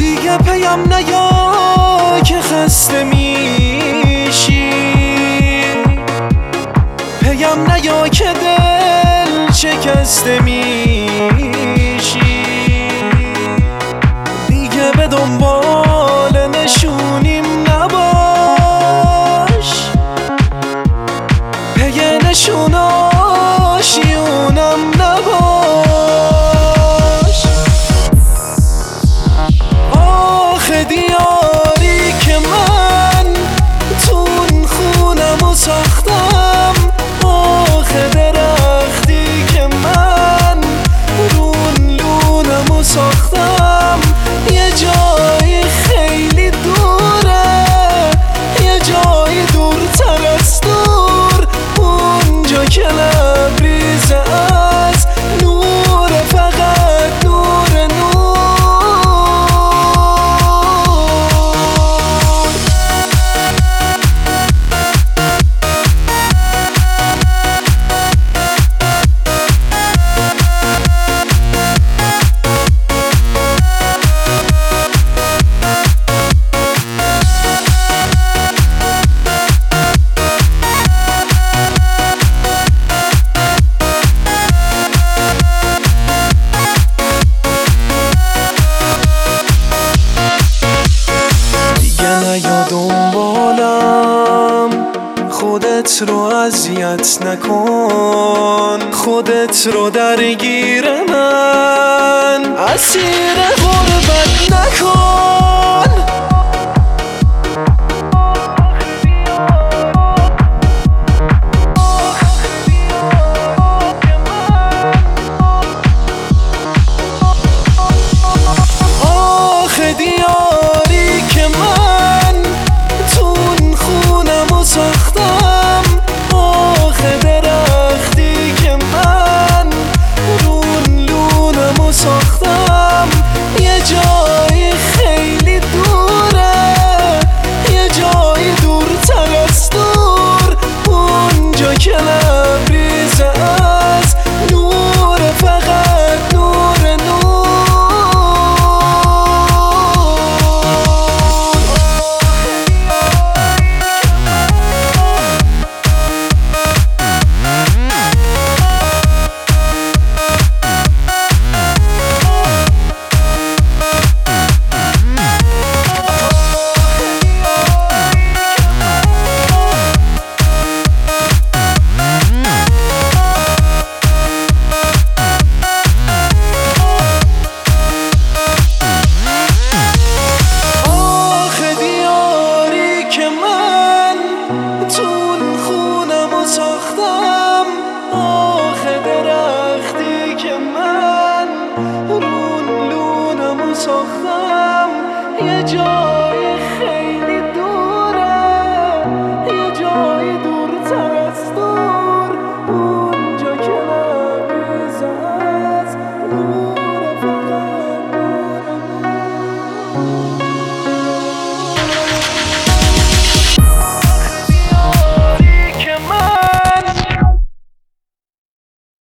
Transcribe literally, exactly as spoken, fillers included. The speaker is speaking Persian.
دیگه پیم نیا که خسته میشی، پیم نیا که دل شکسته میشی. دیگه به دنبال نشونیم نباش، پی نشوناشیونم نباش. آخه دیاری که من تون خونمو ساختم، آخه درختی که من رون لونمو ساختم، یه جایی خیلی دوره، یه جایی دورتر از دور، اونجا که لبریزه از نور، فقط نور نور. نیا دنبالم، خودت رو اذیت نکن، خودت رو درگیر من اسیر غربت نکن. آخه دیاری که من تون خونمو ساختم، آخه درختی که من رون لونمو ساختم، یه جایی خیلی دوره، یه جایی دورتر از دور، اونجا که لبریزه از نور، فقط نور نور. ساختم، آخه درختی که من رون لونمو ساختم، یه جا